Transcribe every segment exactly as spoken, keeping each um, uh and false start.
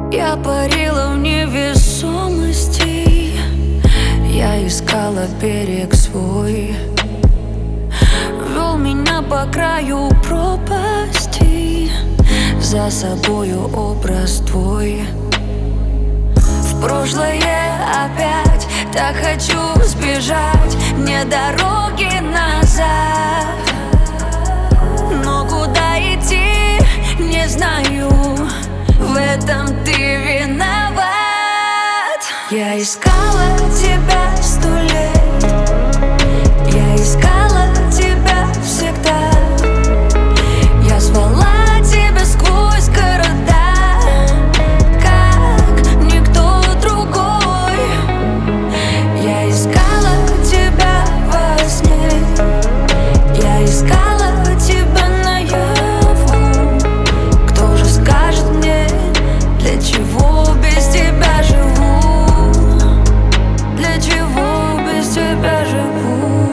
Я парила в невесомости, я искала берег свой. Вел меня по краю пропасти, за собою образ твой. В прошлое опять так хочу сбежать, мне дороги назад. Но куда идти, не знаю, в этом ты виноват. Я искала тебя сто лет, я искала тебя всегда. Я звала тебя сквозь города, как никто другой. Я искала тебя во сне, я искала тебя наяву. Кто же скажет мне, для чего без тебя живу? Для чего без тебя живу?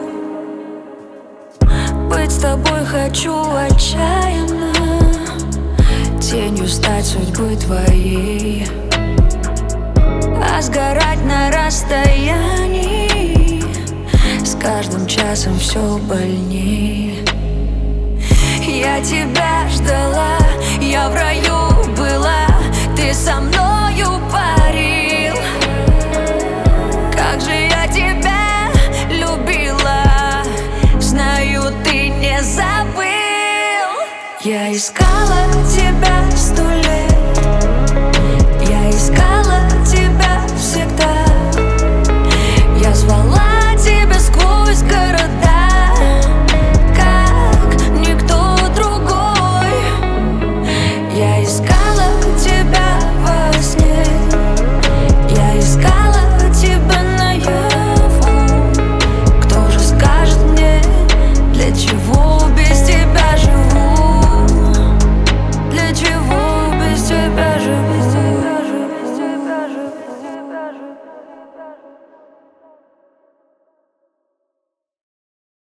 Быть с тобой хочу отчаянно, тенью стать судьбы твоей, а сгорать на расстоянии с каждым часом все больней. Я тебя ждала, я в раю была, ты со мною парил. Как же я тебя любила, знаю, ты не забыл. Я искала тебя сто лет, я искала